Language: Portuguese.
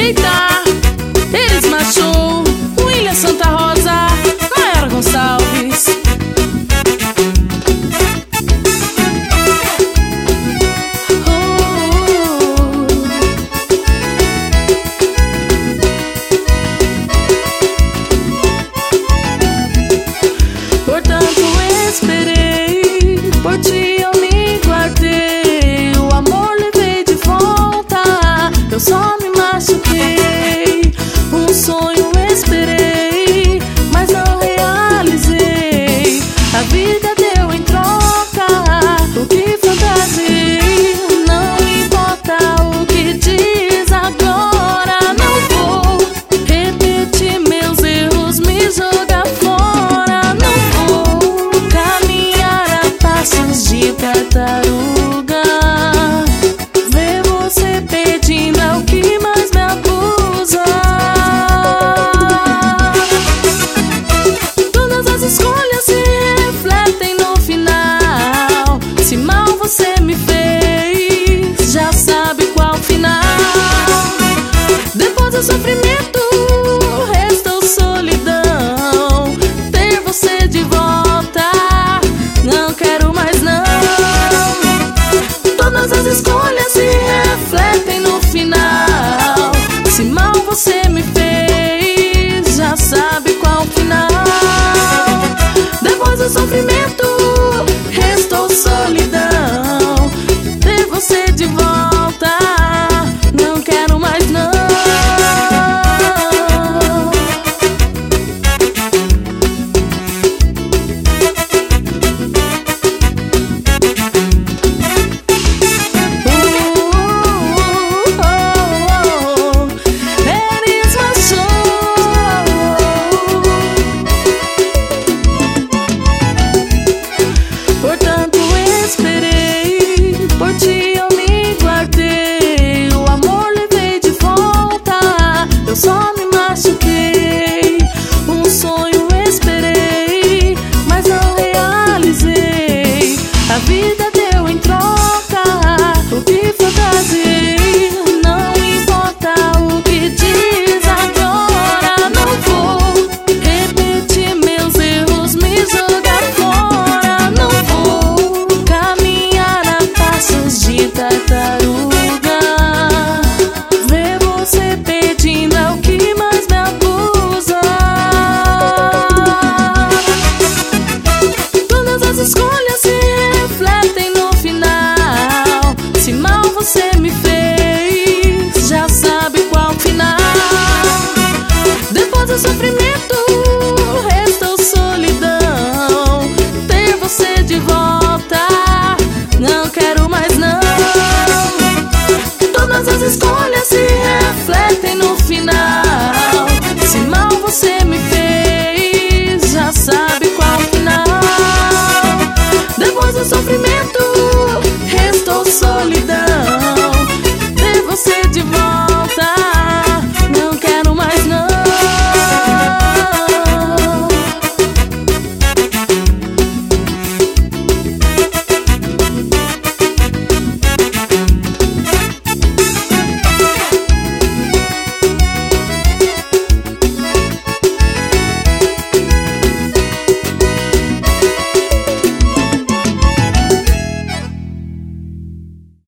Eita, eles marchou William Santa Rosa, Maiara Gonçalves. Portanto esperei, por ti eu me guardei, o amor levei de volta, eu só me machuquei. Um sonho esperei, mas não realizei, a vida deu em troca o que fantasiei. Não importa o que diz agora, não vou repetir meus erros, me jogar fora. Não vou caminhar a passos de tartaruga, ver você pedindo é o que mais me abusa. Todas as escolhas se refletem no final, se mal você me fez, já sabe qual final. Depois do sofrimento restou solidão, ter você de volta não quero mais não. Todas as escolhas se refletem no final, se mal você me fez, já sabe qual final. Depois do sofrimento restou solidão.